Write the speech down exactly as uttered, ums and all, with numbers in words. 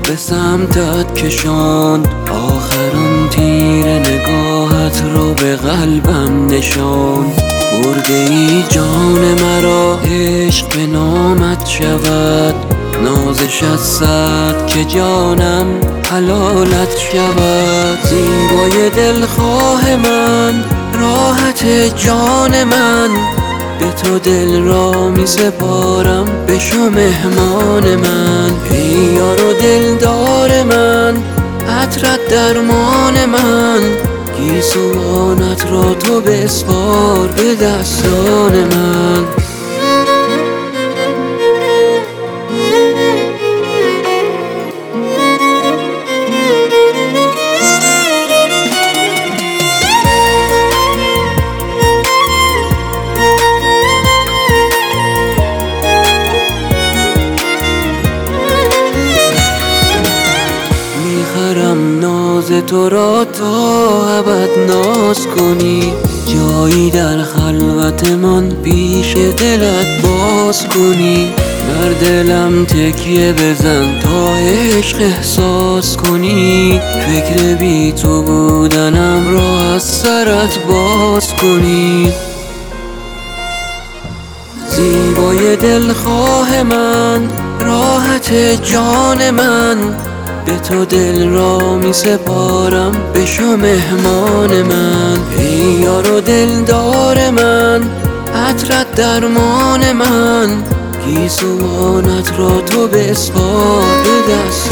به سمتت کشاند، آخران تیر نگاهت رو به قلبم نشاند. برده ای جان مرا عشق به نامت شود، نازش از صد که جانم حلالت شود. زیبای دلخواه من، راحت جان من، به تو دل را می سپارم، بشو مهمان من. ای یار و دلدار من، عطرت درمان من، گیسوانت را تو بسپار به دستان من. میخرم ناز تو را تا ابد ناز کنی، جایی در خلوت من پیش دلت باز کنی. بر دلم تکیه بزن تا عشق احساس کنی، فکر بی تو بودنم را از سرت باز کنی. زیبای دلخواه من، راحت جان من، به تو دل را می سپارم، بشو مهمان من. ای یار و دلدار من، عطرت درمان من، گیسوانت را تو بسپار به دست